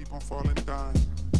keep on falling down.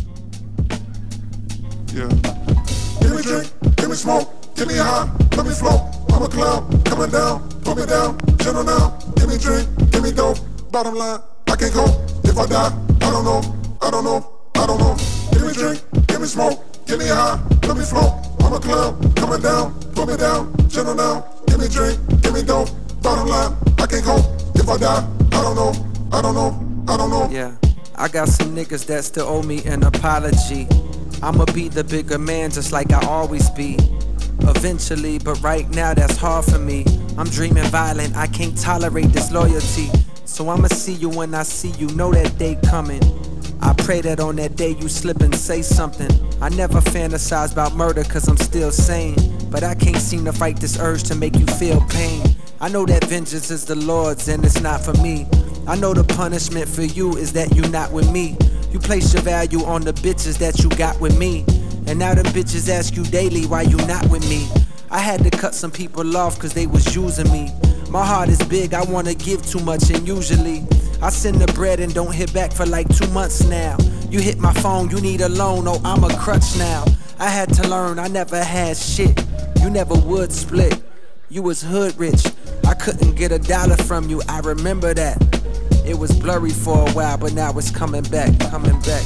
Yeah. Give me drink, give me smoke, give me high, let me float. I'm a clown, coming down, put me down, gentle now. Give me drink, give me dope. Bottom line, I can't cope. If I die, I don't know, I don't know, I don't know. Give me drink, give me smoke, give me high, let me float. I'm a clown, coming down, put me down, gentle now. Give me drink, give me dope. Bottom line, I can't cope. If I die, I don't know, I don't know, I don't know. Yeah, I got some niggas that still owe me an apology. I'ma be the bigger man just like I always be. Eventually, but right now that's hard for me. I'm dreaming violent, I can't tolerate disloyalty. So I'ma see you when I see you, know that day coming. I pray that on that day you slip and say something. I never fantasize about murder cause I'm still sane. But I can't seem to fight this urge to make you feel pain. I know that vengeance is the Lord's and it's not for me. I know the punishment for you is that you not with me. You place your value on the bitches that you got with me. And now them bitches ask you daily why you not with me. I had to cut some people off cause they was using me. My heart is big, I wanna give too much and usually I send the bread and don't hit back for like 2 months now. You hit my phone, you need a loan, oh I'm a crutch now. I had to learn, I never had shit. You never would split, you was hood rich. I couldn't get $1 from you, I remember that. It was blurry for a while, but now it's coming back, coming back.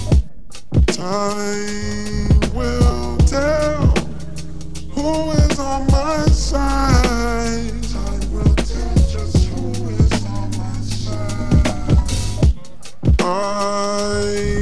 Time will tell who is on my side. Time will tell just who is on my side.